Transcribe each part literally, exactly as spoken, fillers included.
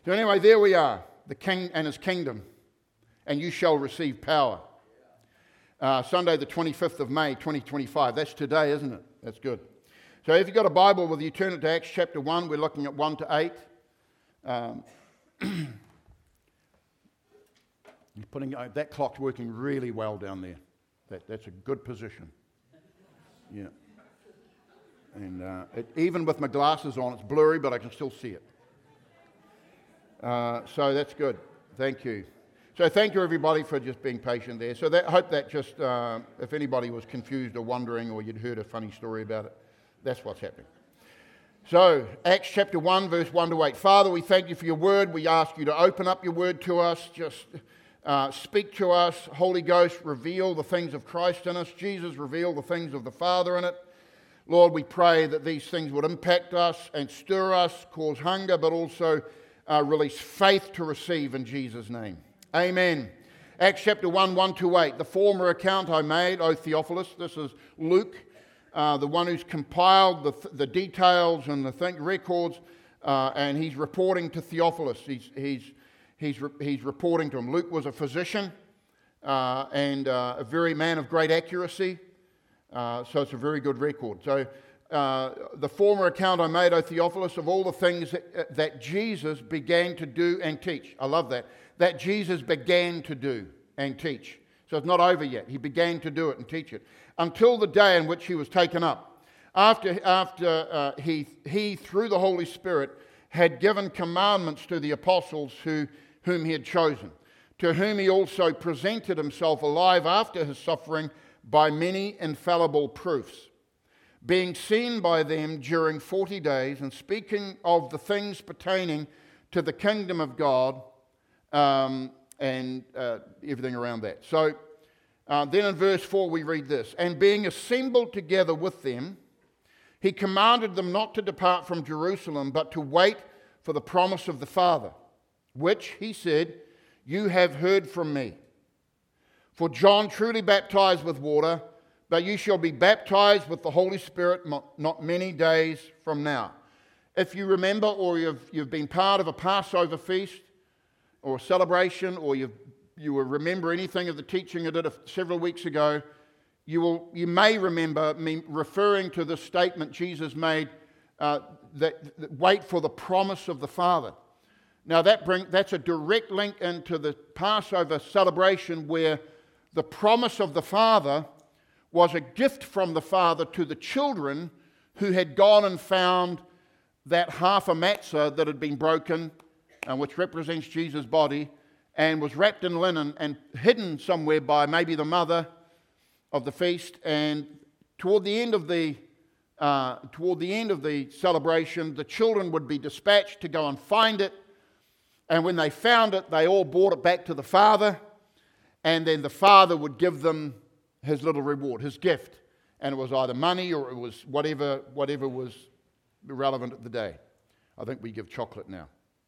So anyway, there we are, the King and his kingdom, and you shall receive power. Uh, Sunday the twenty-fifth of May, twenty twenty-five. That's today, isn't it? That's good. So if you've got a Bible with you, turn it to Acts chapter one. We're looking at one to eight. Um, you're putting, uh, that clock's working really well down there. That, that's a good position. Yeah. And uh, it, even with my glasses on, it's blurry, but I can still see it. Uh, so that's good. Thank you. So thank you, everybody, for just being patient there. So I hope that just, uh, if anybody was confused or wondering or you'd heard a funny story about it, that's what's happening. So, Acts chapter one, verse one to eight. Father, we thank you for your word. We ask you to open up your word to us. Just uh, speak to us. Holy Ghost, reveal the things of Christ in us. Jesus, reveal the things of the Father in it. Lord, we pray that these things would impact us and stir us, cause hunger, but also uh, release faith to receive in Jesus' name. Amen. Acts chapter one, one to eight. The former account I made, O Theophilus, this is Luke, uh, the one who's compiled the, the details and the thing, records, uh, and he's reporting to Theophilus. He's, he's, he's, re, he's reporting to him. Luke was a physician uh, and uh, a very man of great accuracy. Uh, so it's a very good record. So uh, the former account I made, O Theophilus, of all the things that, that Jesus began to do and teach. I love that. That Jesus began to do and teach. So it's not over yet. He began to do it and teach it. Until the day in which he was taken up. After, after uh, he, he, through the Holy Spirit, had given commandments to the apostles who, whom he had chosen, to whom he also presented himself alive after his suffering by many infallible proofs, being seen by them during forty days, and speaking of the things pertaining to the kingdom of God, um, and uh, everything around that. So uh, then in verse four we read this, and being assembled together with them, he commanded them not to depart from Jerusalem, but to wait for the promise of the Father, which, he said, you have heard from me. For John truly baptized with water, but you shall be baptized with the Holy Spirit not many days from now. If you remember, or you've, you've been part of a Passover feast or a celebration, or you've, you will remember anything of the teaching I did a, several weeks ago, you, will, you may remember me referring to the statement Jesus made, uh, that, that wait for the promise of the Father. Now that bring, that's a direct link into the Passover celebration, where the promise of the Father was a gift from the Father to the children who had gone and found that half a matzah that had been broken, uh, which represents Jesus' body, and was wrapped in linen and hidden somewhere by maybe the mother of the feast. And toward the end of the uh, toward the end of the celebration, the children would be dispatched to go and find it. And when they found it, they all brought it back to the Father. And then the Father would give them his little reward, his gift. And it was either money or it was whatever, whatever was relevant at the day. I think we give chocolate now.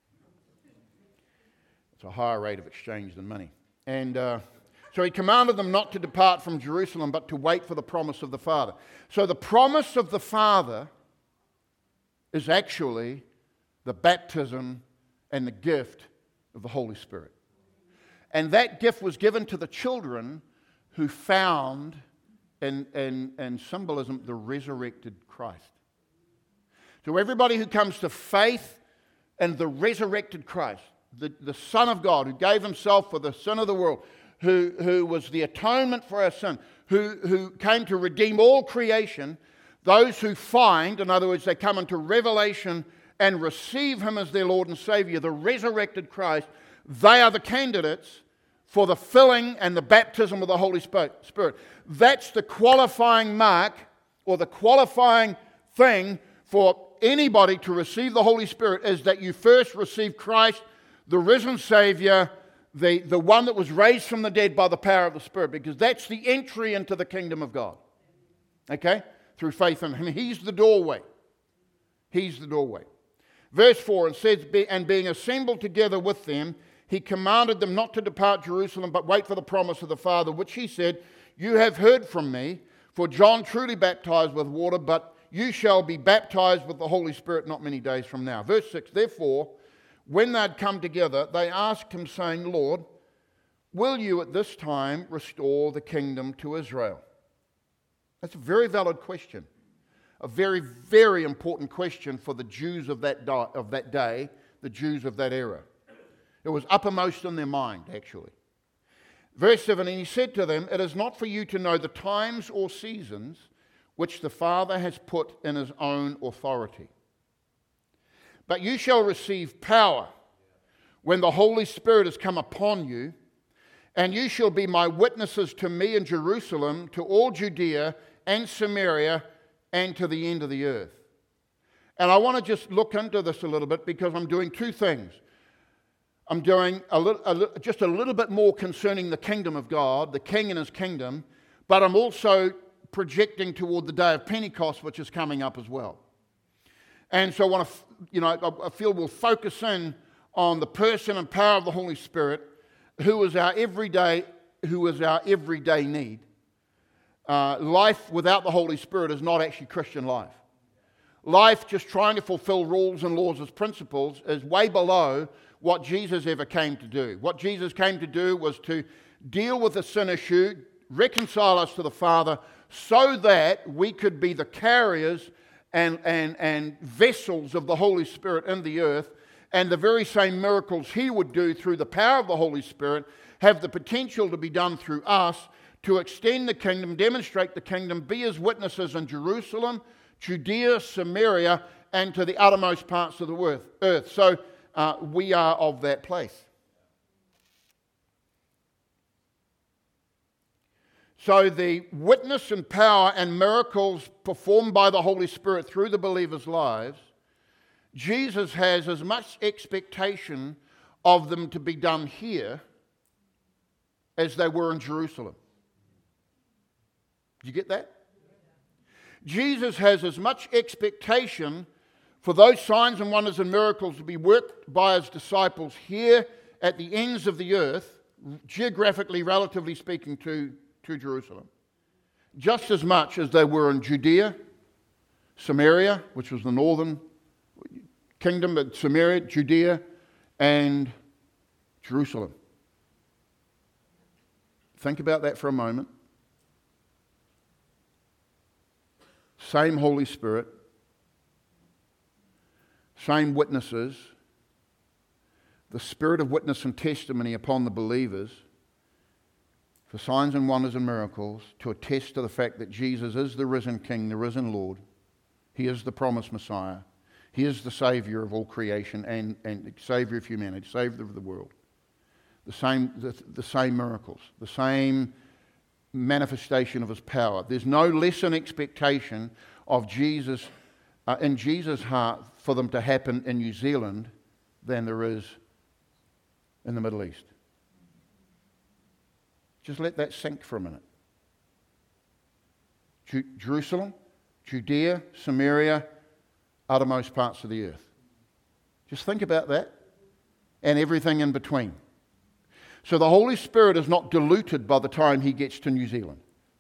It's a higher rate of exchange than money. And uh, so he commanded them not to depart from Jerusalem, but to wait for the promise of the Father. So the promise of the Father is actually the baptism and the gift of the Holy Spirit. And that gift was given to the children who found, in, in, in symbolism, the resurrected Christ. So everybody who comes to faith in the resurrected Christ, the, the Son of God, who gave himself for the sin of the world, who, who was the atonement for our sin, who, who came to redeem all creation, those who find, in other words, they come into revelation and receive him as their Lord and Savior, the resurrected Christ, they are the candidates for the filling and the baptism of the Holy Spirit. That's the qualifying mark, or the qualifying thing for anybody to receive the Holy Spirit, is that you first receive Christ, the risen Savior, the, the one that was raised from the dead by the power of the Spirit, because that's the entry into the kingdom of God. Okay? Through faith in him. He's the doorway. He's the doorway. Verse four, it says, and being assembled together with them, he commanded them not to depart Jerusalem, but wait for the promise of the Father, which he said, you have heard from me, for John truly baptized with water, but you shall be baptized with the Holy Spirit not many days from now. Verse six, therefore, when they'd come together, they asked him, saying, Lord, will you at this time restore the kingdom to Israel? That's a very valid question. A very, very important question for the Jews of that, di- of that day, the Jews of that era. It was uppermost in their mind, actually. Verse seven, and he said to them, it is not for you to know the times or seasons which the Father has put in his own authority. But you shall receive power when the Holy Spirit has come upon you, and you shall be my witnesses to me in Jerusalem, to all Judea and Samaria, and to the end of the earth. And I want to just look into this a little bit because I'm doing two things. I'm doing a little, a little, just a little bit more concerning the kingdom of God, the King and his kingdom, but I'm also projecting toward the day of Pentecost, which is coming up as well. And so I want to, you know, I feel we'll focus in on the person and power of the Holy Spirit, who is our everyday, who is our everyday need. Uh, life without the Holy Spirit is not actually Christian life. Life just trying to fulfill rules and laws as principles is way below what Jesus ever came to do. What Jesus came to do was to deal with the sin issue, reconcile us to the Father, so that we could be the carriers and, and, and vessels of the Holy Spirit in the earth, and the very same miracles he would do through the power of the Holy Spirit have the potential to be done through us to extend the kingdom, demonstrate the kingdom, be his witnesses in Jerusalem, Judea, Samaria, and to the uttermost parts of the earth. So uh, we are of that place. So the witness and power and miracles performed by the Holy Spirit through the believers' lives, Jesus has as much expectation of them to be done here as they were in Jerusalem. Did you get that? Jesus has as much expectation for those signs and wonders and miracles to be worked by his disciples here at the ends of the earth, geographically, relatively speaking, to, to Jerusalem, just as much as they were in Judea, Samaria, which was the northern kingdom, but Samaria, Judea, and Jerusalem. Think about that for a moment. Same Holy Spirit, same witnesses, the spirit of witness and testimony upon the believers for signs and wonders and miracles to attest to the fact that Jesus is the risen King, the risen Lord. He is the promised Messiah. He is the Savior of all creation and, and Savior of humanity, Savior of the world. The same, the, the same miracles, the same manifestation of his power. There's no less an expectation of Jesus, uh, in Jesus' heart, for them to happen in New Zealand than there is in the Middle East. Just let that sink for a minute. Ju- Jerusalem, Judea, Samaria, uttermost parts of the earth. Just think about that and everything in between. So the Holy Spirit is not diluted by the time he gets to New Zealand.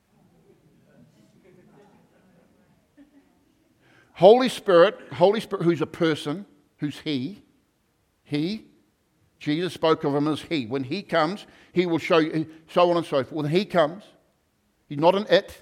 Holy Spirit, Holy Spirit, who's a person, who's he, he, Jesus spoke of him as he. When he comes, he will show you, so on and so forth. When he comes, he's not an it.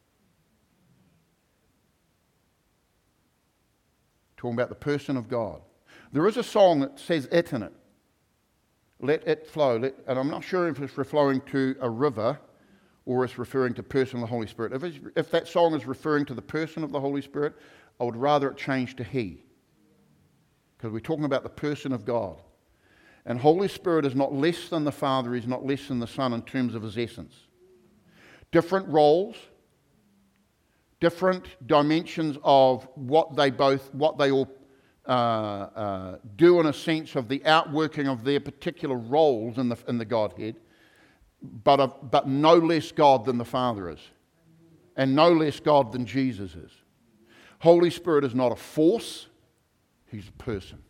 Talking about the person of God. There is a song that says it in it. Let it flow. Let, and I'm not sure if it's referring to a river or it's referring to person of the Holy Spirit. If, it's, if that song is referring to the person of the Holy Spirit, I would rather it change to he. Because we're talking about the person of God. And Holy Spirit is not less than the Father, he's not less than the Son in terms of his essence. Different roles, different dimensions of what they both, what they all uh, uh, do in a sense of the outworking of their particular roles in the in the Godhead, but a, but no less God than the Father is, and no less God than Jesus is. Holy Spirit is not a force; he's a person.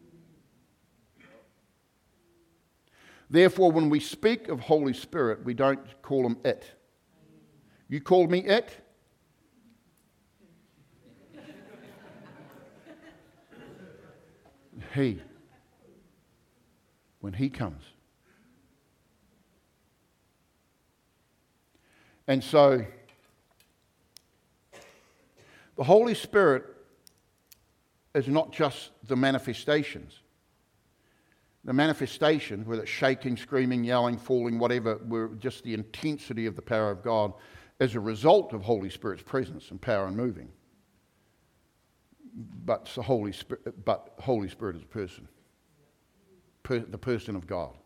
Therefore, when we speak of Holy Spirit, we don't call him it. You called me it? He. when He comes. And so, the Holy Spirit is not just the manifestations. The manifestations, whether it's shaking, screaming, yelling, falling, whatever, were just the intensity of the power of God as a result of Holy Spirit's presence and power and moving. But the Holy Spirit, but Holy Spirit is a person, per, the person of God.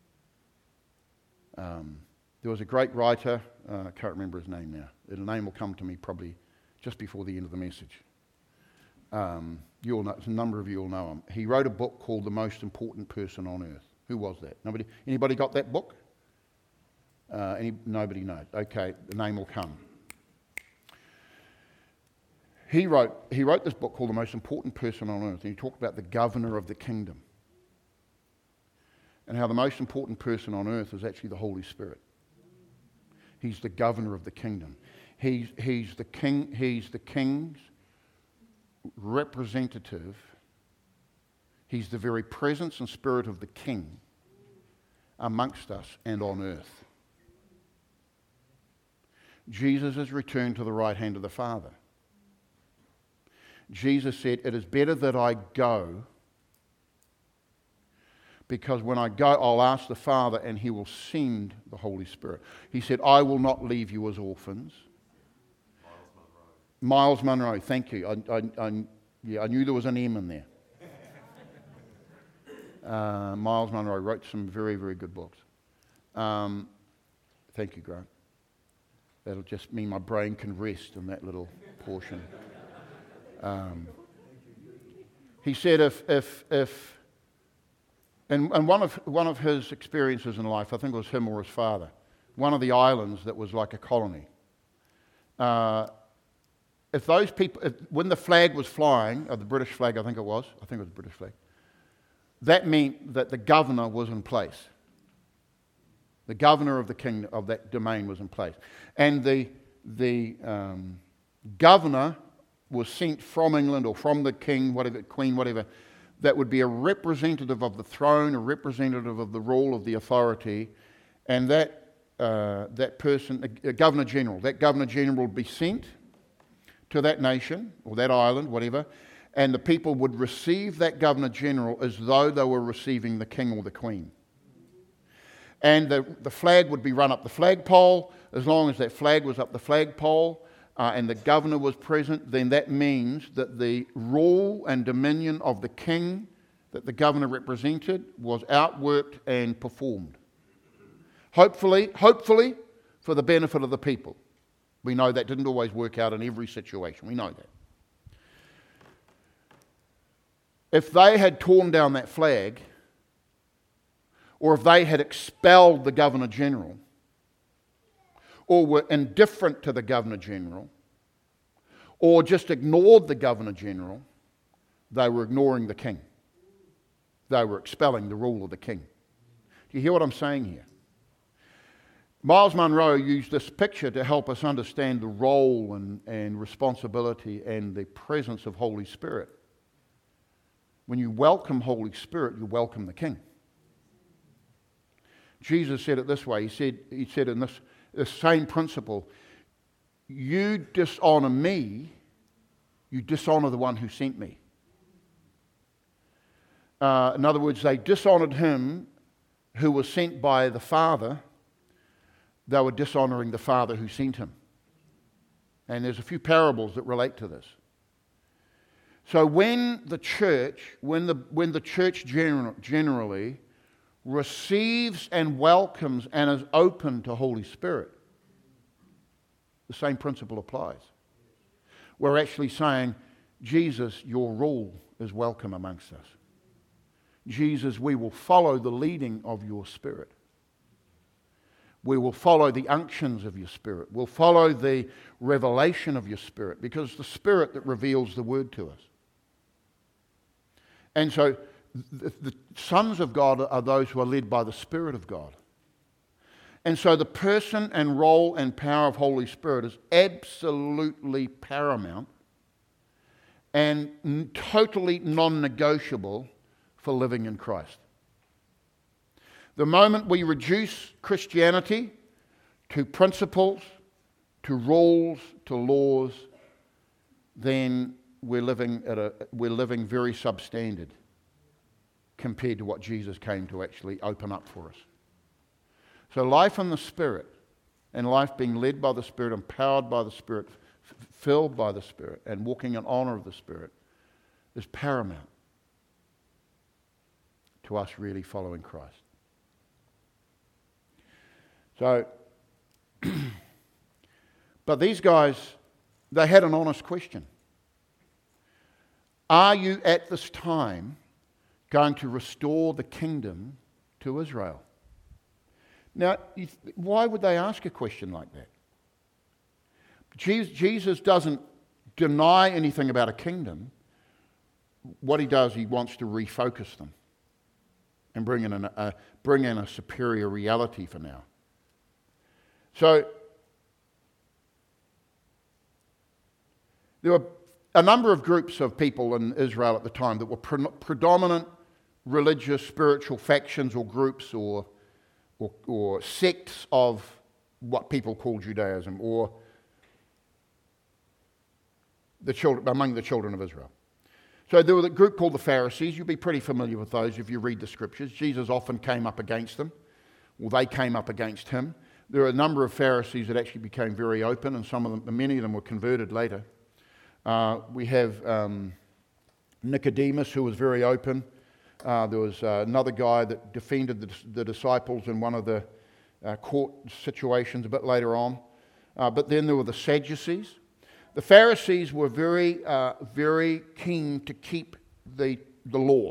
Um, there was a great writer, uh, I can't remember his name now. The name will come to me probably just before the end of the message. Um, you'll know, a number of you will know him. He wrote a book called The Most Important Person on Earth. Who was that? Nobody? Anybody got that book? Uh, any, nobody knows. Okay, the name will come. He wrote, he wrote this book called The Most Important Person on Earth, and he talked about the governor of the kingdom and how the most important person on earth is actually the Holy Spirit. He's the governor of the kingdom. He's, he's, the king, he's the king's representative. He's the very presence and spirit of the King amongst us and on earth. Jesus has returned to the right hand of the Father. Jesus said, "It is better that I go, because when I go, I'll ask the Father and He will send the Holy Spirit." He said, "I will not leave you as orphans." Miles Monroe, thank you. I, I, I, yeah, I knew there was an M in there. Uh, Miles Monroe wrote some very, very good books. Um, thank you, Grant. That'll just mean my brain can rest in that little portion. Um, he said if, if, if and, and one of one of his experiences in life, I think it was him or his father, one of the islands that was like a colony, uh, if those people, if, when the flag was flying, or the British flag I think it was, I think it was the British flag, that meant that the governor was in place. The governor of the kingdom, of that domain, was in place. And the, the um, governor was sent from England or from the king, whatever, queen, whatever, that would be a representative of the throne, a representative of the rule of the authority, and that, uh, that person, a, a governor general, that governor general would be sent to that nation or that island, whatever, and the people would receive that governor general as though they were receiving the king or the queen. And the, the flag would be run up the flagpole. As long as that flag was up the flagpole uh, and the governor was present, then that means that the rule and dominion of the king that the governor represented was outworked and performed. Hopefully, hopefully for the benefit of the people. We know that didn't always work out in every situation. We know that. If they had torn down that flag, or if they had expelled the Governor General, or were indifferent to the Governor General, or just ignored the Governor General, they were ignoring the king. They were expelling the rule of the king. Do you hear what I'm saying here? Miles Monroe used this picture to help us understand the role and, and responsibility and the presence of Holy Spirit. When you welcome Holy Spirit, you welcome the King. Jesus said it this way. He said, he said in this, this same principle, you dishonor me, you dishonor the one who sent me. Uh, in other words, they dishonored him who was sent by the Father. They were dishonoring the Father who sent him. And there's a few parables that relate to this. So when the church, when the, when the church general, generally receives and welcomes and is open to Holy Spirit, the same principle applies. We're actually saying, Jesus, your rule is welcome amongst us. Jesus, we will follow the leading of your Spirit. We will follow the unctions of your Spirit. We'll follow the revelation of your Spirit, because it's the Spirit that reveals the Word to us. And so the, the sons of God are those who are led by the Spirit of God. And so the person and role and power of Holy Spirit is absolutely paramount and totally non-negotiable for living in Christ. The moment we reduce Christianity to principles, to rules, to laws, then we're living at a we're living very substandard compared to what Jesus came to actually open up for us. So life in the Spirit, and life being led by the Spirit, empowered by the Spirit, f- filled by the Spirit, and walking in honor of the Spirit, is paramount to us really following Christ. So, but these guys, they had an honest question. Are you at this time going to restore the kingdom to Israel? Now, why would they ask a question like that? Jesus doesn't deny anything about a kingdom. What he does, he wants to refocus them and bring in, an, a, bring in a superior reality for now. So, there were a number of groups of people in Israel at the time that were pre- predominant religious, spiritual factions or groups or, or, or sects of what people call Judaism, or the children, among the children of Israel. So there was a group called the Pharisees. You'll be pretty familiar with those if you read the scriptures. Jesus often came up against them, or they came up against him. There are a number of Pharisees that actually became very open, and some of them, many of them were converted later. Uh, we have um, Nicodemus, who was very open. Uh, there was uh, another guy that defended the, the disciples in one of the uh, court situations a bit later on. Uh, but then there were the Sadducees. The Pharisees were very, uh, very keen to keep the, the law.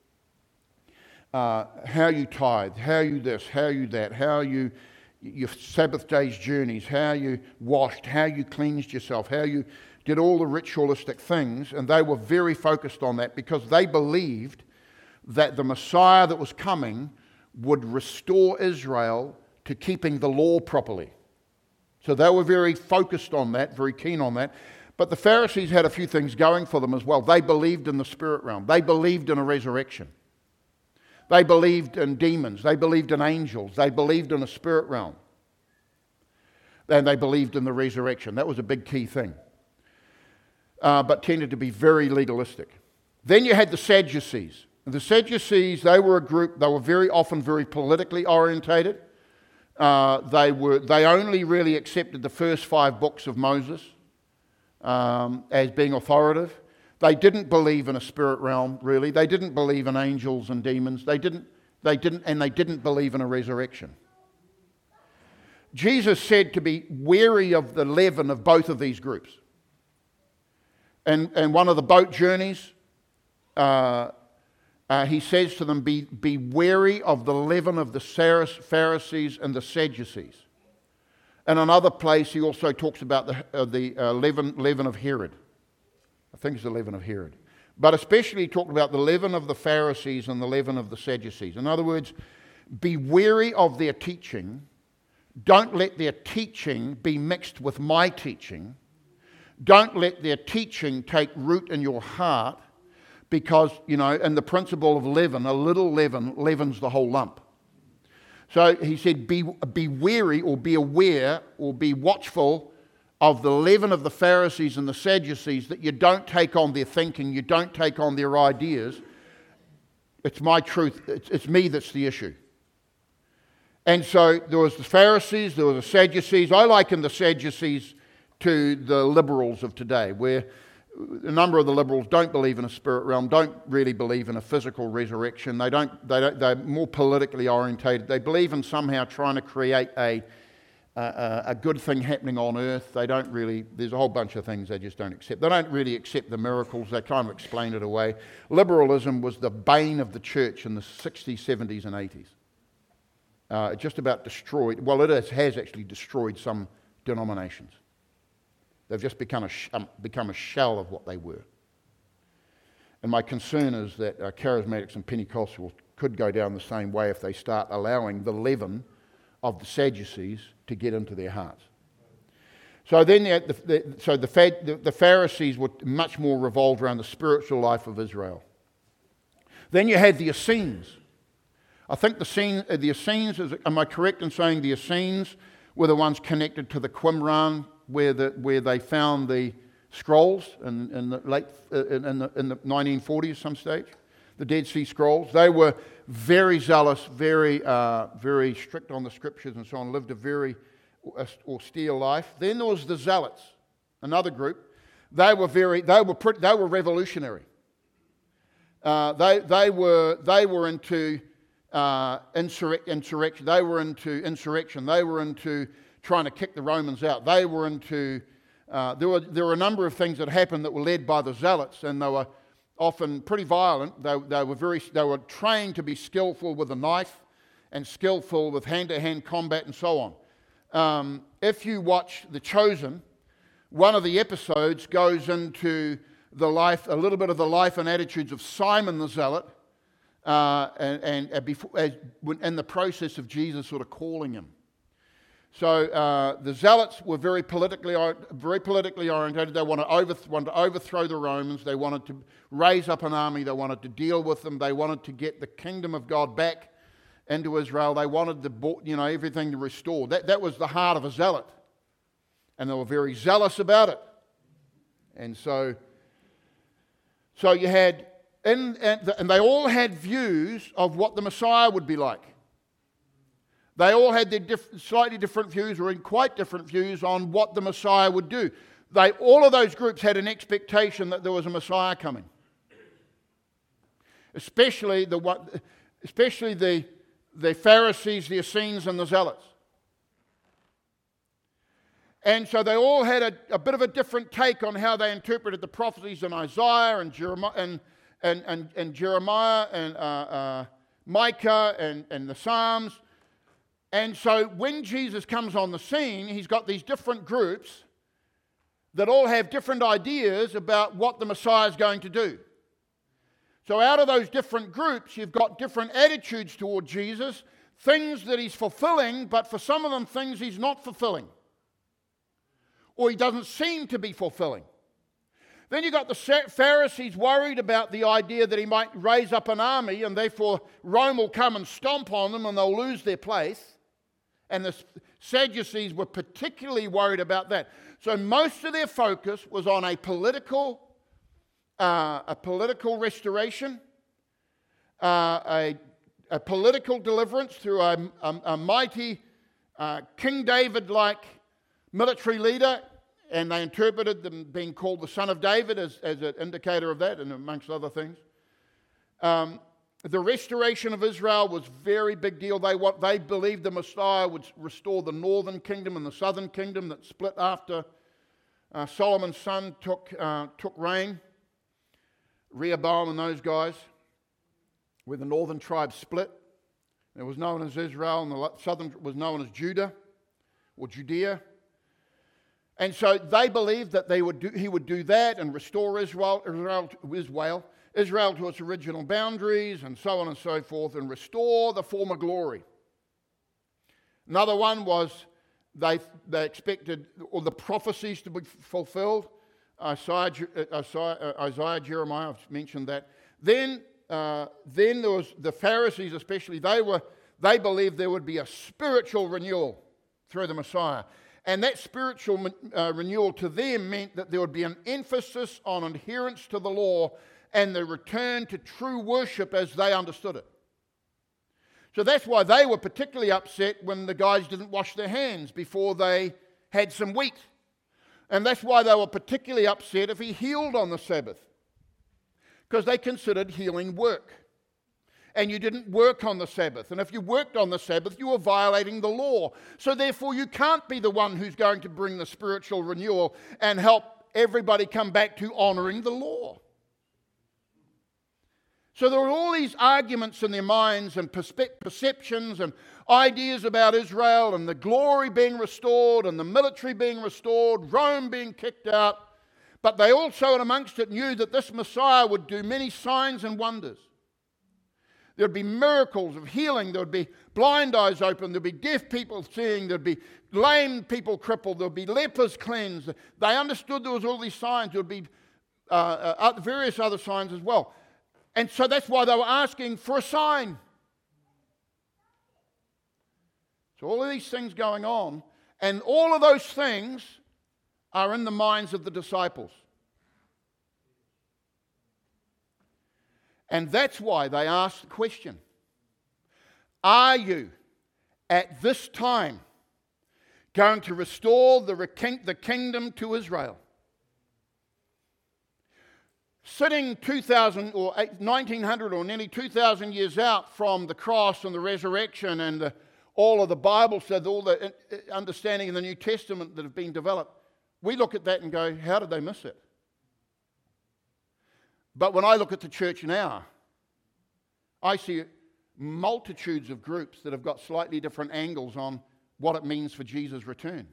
Uh, how you tithe, how you this, how you that, how you your Sabbath day's journeys, how you washed, how you cleansed yourself, how you did all the ritualistic things, and they were very focused on that because they believed that the Messiah that was coming would restore Israel to keeping the law properly. So they were very focused on that, very keen on that. But the Pharisees had a few things going for them as well. They believed in the spirit realm. They believed in a resurrection. They believed in demons. They believed in angels. They believed in a spirit realm. And they believed in the resurrection. That was a big key thing. Uh, but tended to be very legalistic. Then you had the Sadducees. The Sadducees, they were a group, they were very often very politically orientated. Uh, they were they only really accepted the first five books of Moses um, as being authoritative. They didn't believe in a spirit realm, really. They didn't believe in angels and demons. They didn't, they didn't, and they didn't believe in a resurrection. Jesus said to be wary of the leaven of both of these groups. And, and one of the boat journeys, uh, uh, he says to them, be, be wary of the leaven of the Pharisees and the Sadducees. In another place, he also talks about the, uh, the uh, leaven, leaven of Herod. I think it's the leaven of Herod. But especially he talked about the leaven of the Pharisees and the leaven of the Sadducees. In other words, be wary of their teaching. Don't let their teaching be mixed with my teaching. Don't let their teaching take root in your heart because, you know, in the principle of leaven, a little leaven leavens the whole lump. So he said, be, be wary or be aware or be watchful of the leaven of the Pharisees and the Sadducees, that you don't take on their thinking, you don't take on their ideas. It's my truth. It's, it's me that's the issue. And so there was the Pharisees, there were the Sadducees. I liken the Sadducees to the liberals of today, where a number of the liberals don't believe in a spirit realm, don't really believe in a physical resurrection. They don't, they don't, they're more politically orientated. They believe in somehow trying to create a, a, a good thing happening on earth. They don't really, there's a whole bunch of things they just don't accept. They don't really accept the miracles. They kind of explain it away. Liberalism was the bane of the church in the sixties, seventies and eighties. Uh, it just about destroyed, well, it has, has actually destroyed some denominations. They've just become a, sh- um, become a shell of what they were. And my concern is that uh, charismatics and Pentecostals could go down the same way if they start allowing the leaven of the Sadducees to get into their hearts. So then the, the, the, so the, the, the Pharisees were much more revolved around the spiritual life of Israel. Then you had the Essenes. I think the, scene, the Essenes, is, am I correct in saying the Essenes were the ones connected to the Qumran, where, the, where they found the scrolls in, in the late in, in, the, in the nineteen forties, some stage, the Dead Sea Scrolls. They were very zealous, very uh, very strict on the scriptures and so on. Lived a very austere life. Then there was the Zealots, another group. They were very they were pretty, they were revolutionary. Uh, they they were they were into uh, insurrec- insurrection. They were into insurrection. They were into trying to kick the Romans out. They were into Uh, there were there were a number of things that happened that were led by the Zealots, and they were often pretty violent. They, they were very they were trained to be skillful with a knife and skillful with hand-to-hand combat and so on. Um, if you watch The Chosen, one of the episodes goes into the life, a little bit of the life and attitudes of Simon the Zealot, uh, and, and, and before, as, in the process of Jesus sort of calling him. So uh, the Zealots were very politically, very politically orientated. They wanted to, over, wanted to overthrow the Romans. They wanted to raise up an army. They wanted to deal with them. They wanted to get the kingdom of God back into Israel. They wanted the, you know, everything to restore. That, that was the heart of a zealot, and they were very zealous about it. And so, so you had, in, and they all had views of what the Messiah would be like. They all had their diff- slightly different views, or in quite different views, on what the Messiah would do. They, all of those groups had an expectation that there was a Messiah coming. Especially the, especially the, the Pharisees, the Essenes, and the Zealots. And so they all had a, a bit of a different take on how they interpreted the prophecies in Isaiah and Jeremiah and, and, and, and, Jeremiah and uh, uh, Micah and, and the Psalms. And so when Jesus comes on the scene, he's got these different groups that all have different ideas about what the Messiah is going to do. So out of those different groups, you've got different attitudes toward Jesus, things that he's fulfilling, but for some of them, things he's not fulfilling, or he doesn't seem to be fulfilling. Then you've got the Pharisees worried about the idea that he might raise up an army, and therefore Rome will come and stomp on them and they'll lose their place. And the Sadducees were particularly worried about that. So most of their focus was on a political, uh, a political restoration, uh, a, a political deliverance through a, a, a mighty uh, King David-like military leader, and they interpreted them being called the Son of David as, as an indicator of that, and amongst other things. Um, The restoration of Israel was a very big deal. They, what, they believed the Messiah would restore the northern kingdom and the southern kingdom that split after uh, Solomon's son took, uh, took reign. Rehoboam and those guys, where the northern tribe split. It was known as Israel, and the southern was known as Judah or Judea. And so they believed that they would do, he would do that and restore Israel, Israel, Israel Israel to its original boundaries, and so on and so forth, and restore the former glory. Another one was they, they expected all the prophecies to be fulfilled. Isaiah, Isaiah, Isaiah Jeremiah, I've mentioned that. Then, uh, then there was the Pharisees especially, they were they believed there would be a spiritual renewal through the Messiah. And that spiritual uh, renewal to them meant that there would be an emphasis on adherence to the law and the return to true worship as they understood it. So that's why they were particularly upset when the guys didn't wash their hands before they had some wheat. And that's why they were particularly upset if he healed on the Sabbath, because they considered healing work. And you didn't work on the Sabbath. And if you worked on the Sabbath, you were violating the law. So therefore, you can't be the one who's going to bring the spiritual renewal and help everybody come back to honoring the law. So there were all these arguments in their minds and perspe- perceptions and ideas about Israel and the glory being restored and the military being restored, Rome being kicked out. But they also, and amongst it, knew that this Messiah would do many signs and wonders. There would be miracles of healing. There would be blind eyes open. There would be deaf people seeing. There would be lame people crippled. There would be lepers cleansed. They understood there was all these signs. There would be uh, uh, various other signs as well. And so that's why they were asking for a sign. So all of these things going on, and all of those things are in the minds of the disciples. And that's why they asked the question, are you at this time going to restore the, the kingdom to Israel? Sitting two thousand or nineteen hundred or nearly two thousand years out from the cross and the resurrection and the, all of the Bible, so all the understanding in the New Testament that have been developed, we look at that and go, how did they miss it? But when I look at the church now, I see multitudes of groups that have got slightly different angles on what it means for Jesus' return.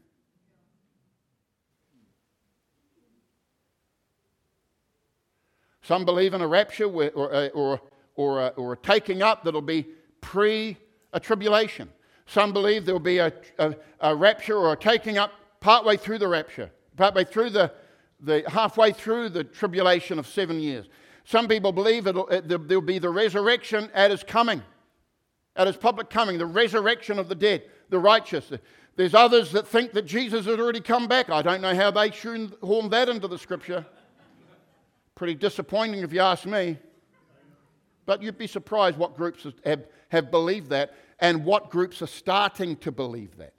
Some believe in a rapture where, or, a, or, or, a, or a taking up that'll be pre-tribulation. Some believe there'll be a, a, a rapture or a taking up partway through the rapture, partway through the, the halfway through the tribulation of seven years. Some people believe it'll, it, there'll be the resurrection at his coming, at his public coming, the resurrection of the dead, the righteous. There's others that think that Jesus has already come back. I don't know how they shoehorned that into the scripture. Pretty disappointing if you ask me. But you'd be surprised what groups have, have believed that and what groups are starting to believe that.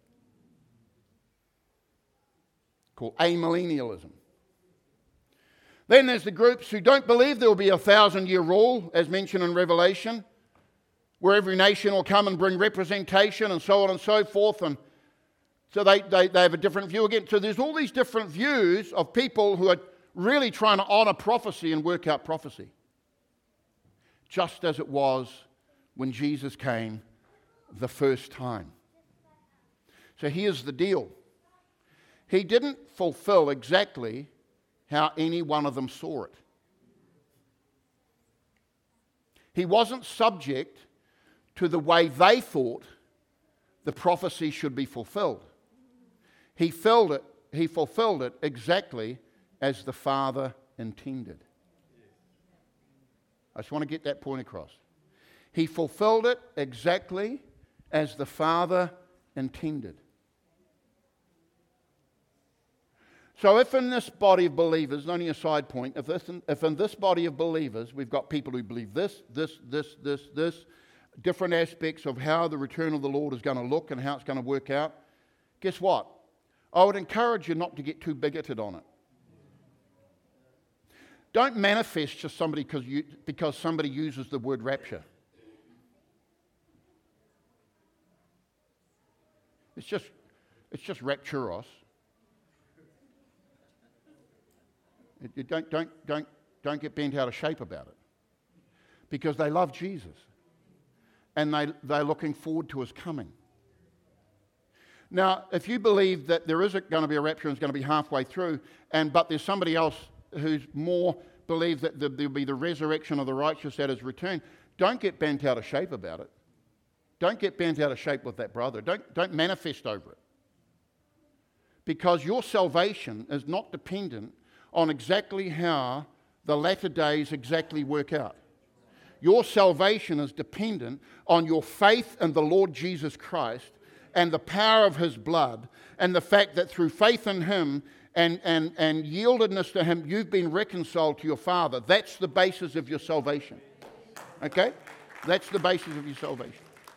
Called amillennialism. Then there's the groups who don't believe there will be a thousand-year rule, as mentioned in Revelation, where every nation will come and bring representation and so on and so forth. And so they, they, they have a different view again. So there's all these different views of people who are really trying to honour prophecy and work out prophecy. Just as it was when Jesus came the first time. So here's the deal. He didn't fulfill exactly how any one of them saw it. He wasn't subject to the way they thought the prophecy should be fulfilled. He filled it, he fulfilled it exactly as the Father intended. I just want to get that point across. He fulfilled it exactly as the Father intended. So if in this body of believers, only a side point, if, this, if in this body of believers we've got people who believe this, this, this, this, this, different aspects of how the return of the Lord is going to look and how it's going to work out, guess what? I would encourage you not to get too bigoted on it. Don't manifest just somebody because you, because somebody uses the word rapture. It's just, it's just rapturos. It, it don't, don't, don't, don't get bent out of shape about it. Because they love Jesus. And they, they're looking forward to his coming. Now, if you believe that there is going to be a rapture and it's going to be halfway through, and but there's somebody else who's more believes that there'll be the resurrection of the righteous at his return, don't get bent out of shape about it. Don't get bent out of shape with that brother. Don't, don't manifest over it. Because your salvation is not dependent on exactly how the latter days exactly work out. Your salvation is dependent on your faith in the Lord Jesus Christ and the power of his blood and the fact that through faith in him and, and, and yieldedness to him, you've been reconciled to your Father. That's the basis of your salvation. Okay? That's the basis of your salvation.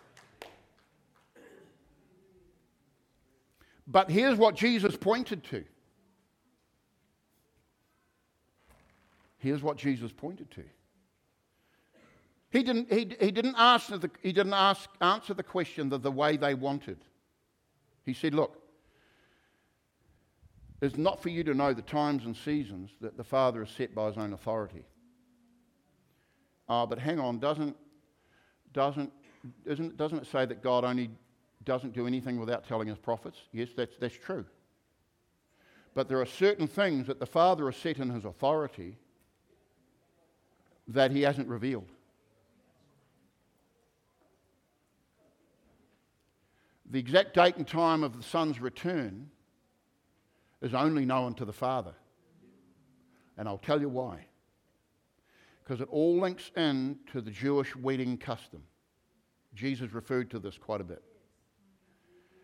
But here's what Jesus pointed to. Here's what Jesus pointed to. He didn't, he, he didn't, ask the, he didn't ask, answer the question the, the way they wanted. He said, look, it's not for you to know the times and seasons that the Father has set by his own authority. Uh, but hang on, doesn't, doesn't, isn't, doesn't it say that God only doesn't do anything without telling his prophets? Yes, that's, that's true. But there are certain things that the Father has set in his authority that he hasn't revealed. The exact date and time of the Son's return is only known to the Father. And I'll tell you why. Because it all links in to the Jewish wedding custom. Jesus referred to this quite a bit.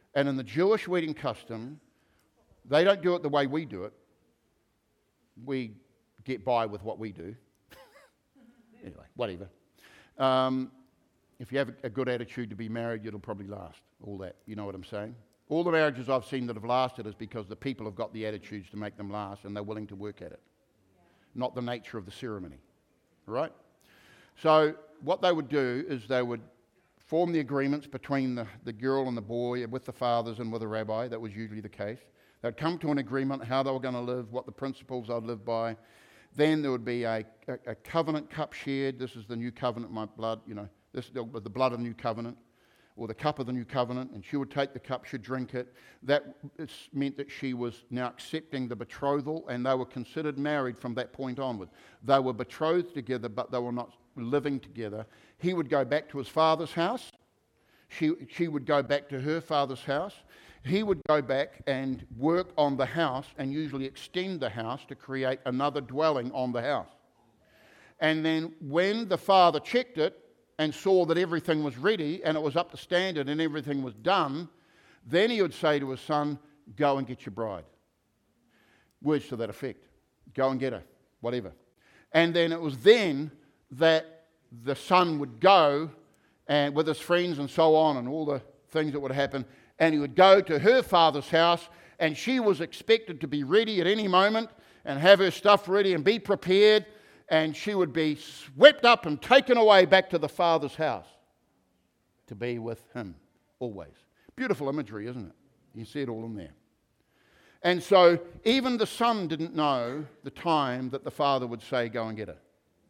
And in the Jewish wedding custom, they don't do it the way we do it. We get by with what we do. Anyway, whatever. Um, if you have a good attitude to be married, it'll probably last. All that. You know what I'm saying? All the marriages I've seen that have lasted is because the people have got the attitudes to make them last and they're willing to work at it. Not the nature of the ceremony. Right? So what they would do is they would form the agreements between the, the girl and the boy with the fathers and with a rabbi. That was usually the case. They'd come to an agreement how they were going to live, what the principles they'd live by. Then there would be a, a, a covenant cup shared. This is the new covenant, my blood, you know, this is the, the blood of the new covenant, or the cup of the new covenant, and she would take the cup, she'd drink it. That meant that she was now accepting the betrothal, and they were considered married from that point onward. They were betrothed together, but they were not living together. He would go back to his father's house. She, she would go back to her father's house. He would go back and work on the house and usually extend the house to create another dwelling on the house. And then when the father checked it and saw that everything was ready and it was up to standard and everything was done, then he would say to his son, go and get your bride. Words to that effect. Go and get her, whatever. And then it was then that the son would go and with his friends and so on and all the things that would happen, and he would go to her father's house, and she was expected to be ready at any moment and have her stuff ready and be prepared, and she would be swept up and taken away back to the father's house to be with him always. Beautiful imagery, isn't it? You see it all in there. And so even the son didn't know the time that the father would say, go and get her.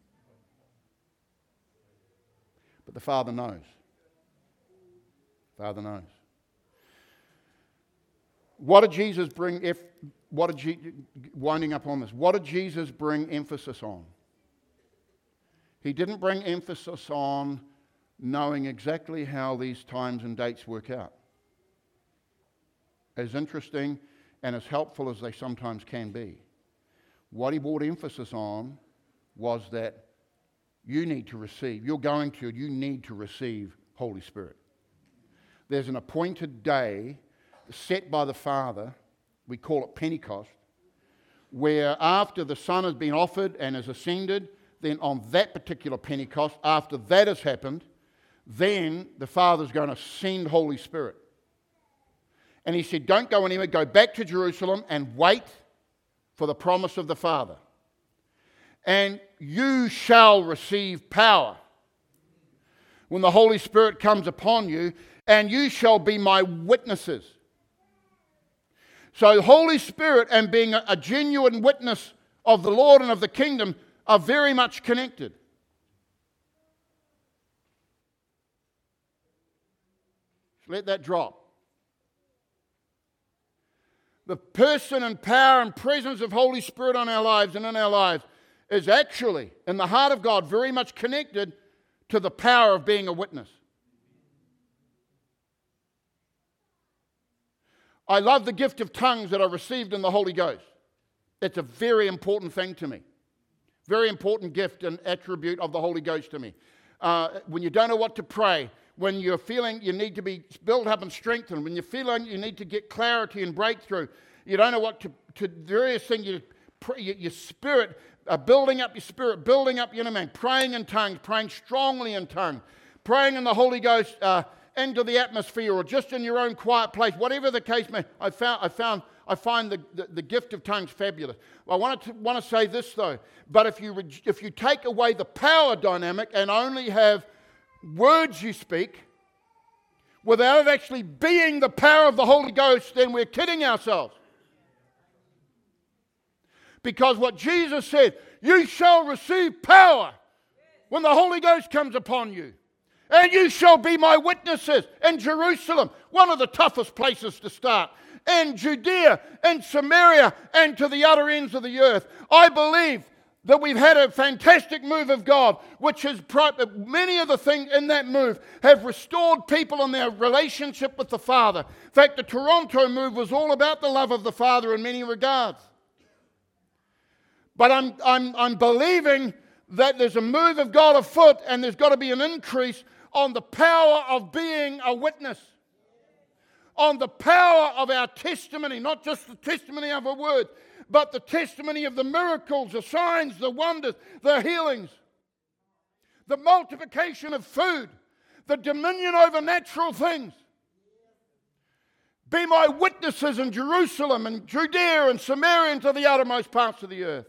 But the father knows. Father knows. What did Jesus bring, if, what did Je- winding up on this, what did Jesus bring emphasis on? He didn't bring emphasis on knowing exactly how these times and dates work out. As interesting and as helpful as they sometimes can be. What he brought emphasis on was that you need to receive, you're going to, you need to receive Holy Spirit. There's an appointed day set by the Father, we call it Pentecost, where after the Son has been offered and has ascended, then on that particular Pentecost, after that has happened, then the Father's going to send Holy Spirit. And he said, don't go anywhere, go back to Jerusalem and wait for the promise of the Father. And you shall receive power when the Holy Spirit comes upon you, and you shall be my witnesses. So Holy Spirit and being a, a genuine witness of the Lord and of the kingdom are very much connected. Let that drop. The person and power and presence of Holy Spirit on our lives and in our lives is actually, in the heart of God, very much connected to the power of being a witness. I love the gift of tongues that I received in the Holy Ghost. It's a very important thing to me. Very important gift and attribute of the Holy Ghost to me. Uh, when you don't know what to pray, when you're feeling you need to be built up and strengthened, when you're feeling you need to get clarity and breakthrough, you don't know what to, to various things, you, your, your spirit, uh, building up your spirit, building up your inner man, praying in tongues, praying strongly in tongues, praying in the Holy Ghost, uh, into the atmosphere or just in your own quiet place, whatever the case may, I found, I found, I find the, the, the gift of tongues fabulous. I want to want to say this though, but if you if you take away the power dynamic and only have words you speak without it actually being the power of the Holy Ghost, then we're kidding ourselves. Because what Jesus said, you shall receive power when the Holy Ghost comes upon you. And you shall be my witnesses in Jerusalem, one of the toughest places to start, and Judea and Samaria and to the other ends of the earth. I believe that we've had a fantastic move of God, which has, many of the things in that move have restored people in their relationship with the Father. In fact, the Toronto move was all about the love of the Father in many regards. But I'm, I'm, I'm believing that there's a move of God afoot, and there's got to be an increase on the power of being a witness, on the power of our testimony, not just the testimony of a word, but the testimony of the miracles, the signs, the wonders, the healings, the multiplication of food, the dominion over natural things. Be my witnesses in Jerusalem and Judea and Samaria and to the uttermost parts of the earth.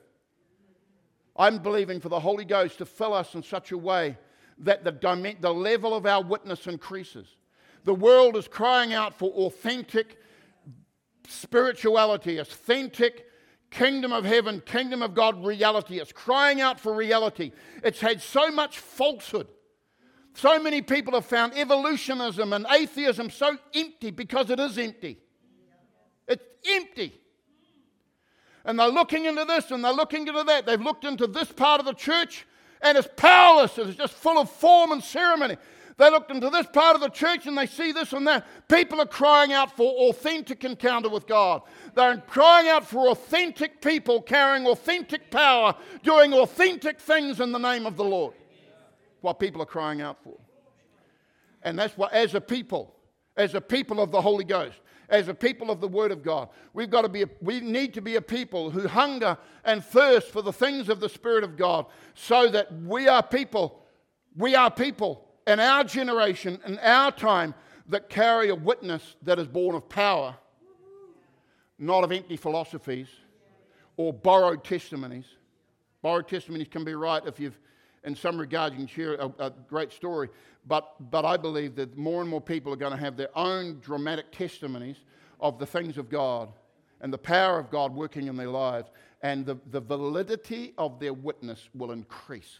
I'm believing for the Holy Ghost to fill us in such a way that the, dim- the level of our witness increases. The world is crying out for authentic spirituality, authentic kingdom of heaven, kingdom of God reality. It's crying out for reality. It's had so much falsehood. So many people have found evolutionism and atheism so empty because it is empty. It's empty. And they're looking into this and they're looking into that. They've looked into this part of the church and it's powerless. It's just full of form and ceremony. They looked into this part of the church and they see this and that. People are crying out for authentic encounter with God. They're crying out for authentic people carrying authentic power, doing authentic things in the name of the Lord. What people are crying out for. And that's what, as a people, as a people of the Holy Ghost, as a people of the Word of God, we've got to be, a, we need to be a people who hunger and thirst for the things of the Spirit of God, so that we are people, we are people in our generation, in our time, that carry a witness that is born of power, not of empty philosophies or borrowed testimonies. Borrowed testimonies can be right if you've, in some regard, you can share a, a great story. But, but I believe that more and more people are going to have their own dramatic testimonies of the things of God and the power of God working in their lives. And the, the validity of their witness will increase.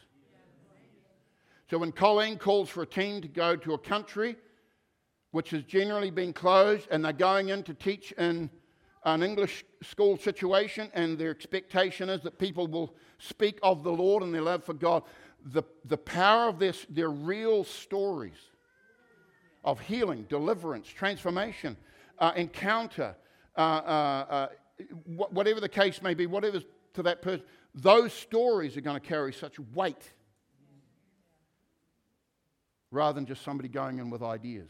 So when Colleen calls for a team to go to a country which has generally been closed, and they're going in to teach in an English school situation, and their expectation is that people will speak of the Lord and their love for God, the, the power of this, their real stories of healing, deliverance, transformation, uh, encounter, uh, uh, uh, wh- whatever the case may be, whatever's to that person, those stories are going to carry such weight rather than just somebody going in with ideas.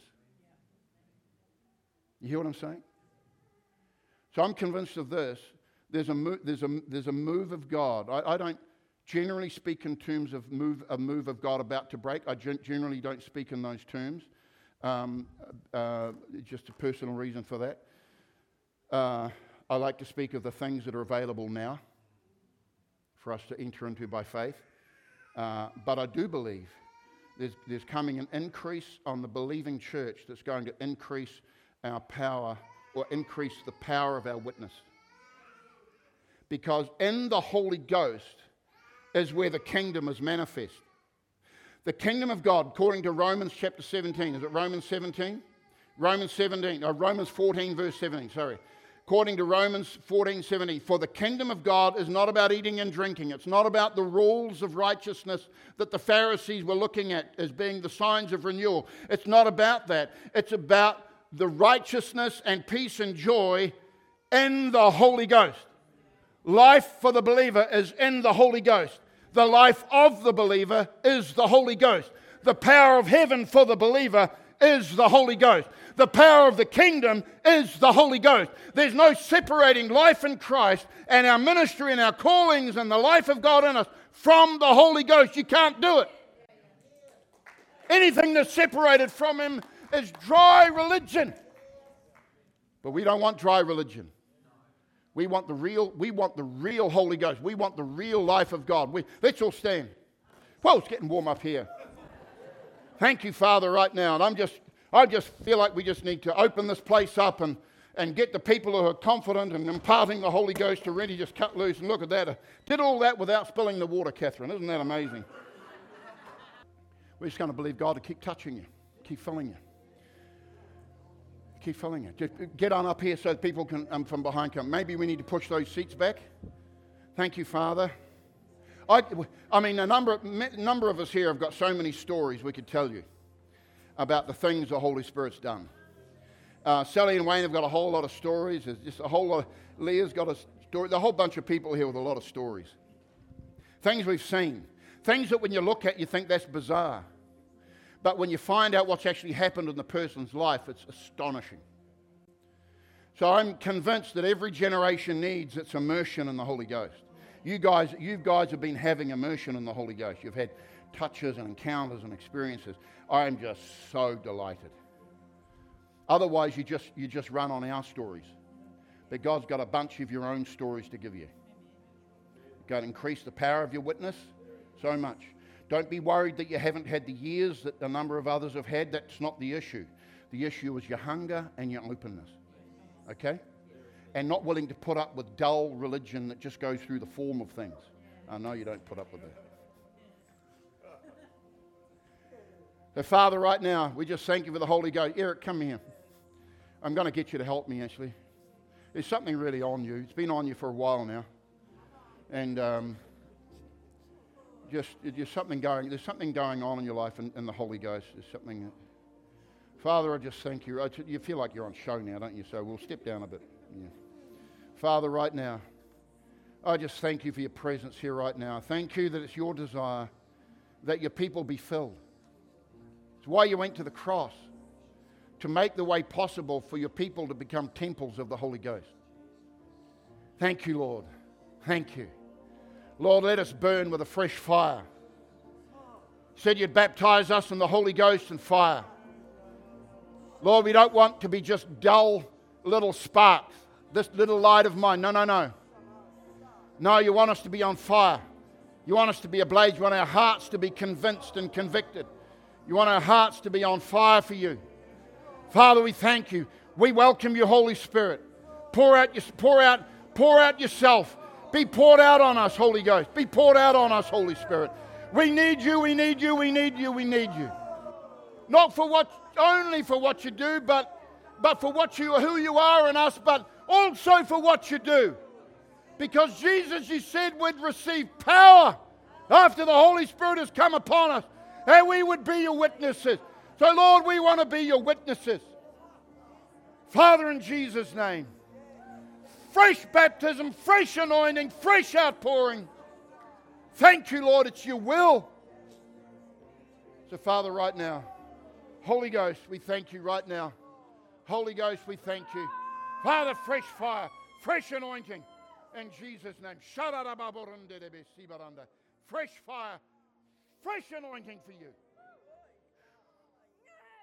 You hear what I'm saying? So I'm convinced of this. There's a move, there's a, there's a move of God. I, I don't generally speak in terms of move, a move of God about to break. I gen- generally don't speak in those terms. Um, uh, just a personal reason for that. Uh, I like to speak of the things that are available now for us to enter into by faith. Uh, but I do believe there's, there's coming an increase on the believing church that's going to increase our power, or increase the power of our witness. Because in the Holy Ghost is where the kingdom is manifest. The kingdom of God, according to Romans chapter seventeen, is it Romans seventeen? Romans seventeen, or Romans fourteen verse seventeen, sorry. According to Romans fourteen seventeen, for the kingdom of God is not about eating and drinking. It's not about the rules of righteousness that the Pharisees were looking at as being the signs of renewal. It's not about that. It's about the righteousness and peace and joy in the Holy Ghost. Life for the believer is in the Holy Ghost. The life of the believer is the Holy Ghost. The power of heaven for the believer is the Holy Ghost. The power of the kingdom is the Holy Ghost. There's no separating life in Christ and our ministry and our callings and the life of God in us from the Holy Ghost. You can't do it. Anything that's separated from Him is dry religion. But we don't want dry religion. We want the real, we want the real Holy Ghost. We want the real life of God. We, let's all stand. Whoa, it's getting warm up here. Thank you, Father, right now. And I'm just, I just feel like we just need to open this place up and, and get the people who are confident and imparting the Holy Ghost to really just cut loose. And look at that. I did all that without spilling the water, Catherine. Isn't that amazing? We're just going to believe God to keep touching you, keep filling you. Keep filling it. Just get on up here so that people can um, from behind come. Maybe we need to push those seats back. Thank you, Father. I, I mean, a number, a number of us here have got so many stories we could tell you about the things the Holy Spirit's done. Uh, Sally and Wayne have got a whole lot of stories. There's just a whole lot. Of, Leah's got a story. There's a whole bunch of people here with a lot of stories. Things we've seen. Things that when you look at, you think that's bizarre. But when you find out what's actually happened in the person's life, it's astonishing. So I'm convinced that every generation needs its immersion in the Holy Ghost. You guys, you guys have been having immersion in the Holy Ghost. You've had touches and encounters and experiences. I am just so delighted. Otherwise, you just you just run on our stories. But God's got a bunch of your own stories to give you. God, increase the power of your witness so much. Don't be worried that you haven't had the years that a number of others have had. That's not the issue. The issue is your hunger and your openness. Okay? And not willing to put up with dull religion that just goes through the form of things. I know you don't put up with that. So, Father, right now, we just thank you for the Holy Ghost. Eric, come here. I'm going to get you to help me, actually. There's something really on you. It's been on you for a while now. And um, just there's something going, there's something going on in your life in, in the Holy Ghost. There's something. That, Father, I just thank you. I, you feel like you're on show now, don't you? So we'll step down a bit. Yeah. Father, right now, I just thank you for your presence here right now. Thank you that it's your desire that your people be filled. It's why you went to the cross, to make the way possible for your people to become temples of the Holy Ghost. Thank you, Lord. Thank you. Lord, let us burn with a fresh fire. You said you'd baptize us in the Holy Ghost and fire. Lord, we don't want to be just dull little sparks. This little light of mine. No, no, no. No, you want us to be on fire. You want us to be ablaze. You want our hearts to be convinced and convicted. You want our hearts to be on fire for you. Father, we thank you. We welcome you, Holy Spirit. Pour out, your, pour out, pour out yourself. Be poured out on us, Holy Ghost. Be poured out on us, Holy Spirit. We need you, we need you, we need you, we need you. Not for what, only for what you do, but, but for what you, who you are in us, but also for what you do. Because Jesus, you said, would receive power after the Holy Spirit has come upon us, and we would be your witnesses. So, Lord, we want to be your witnesses. Father, in Jesus' name, fresh baptism, fresh anointing, fresh outpouring. Thank you, Lord, it's your will. So, Father, right now, Holy Ghost, we thank you right now. Holy Ghost, we thank you. Father, fresh fire, fresh anointing. In Jesus' name. Fresh fire, fresh anointing for you.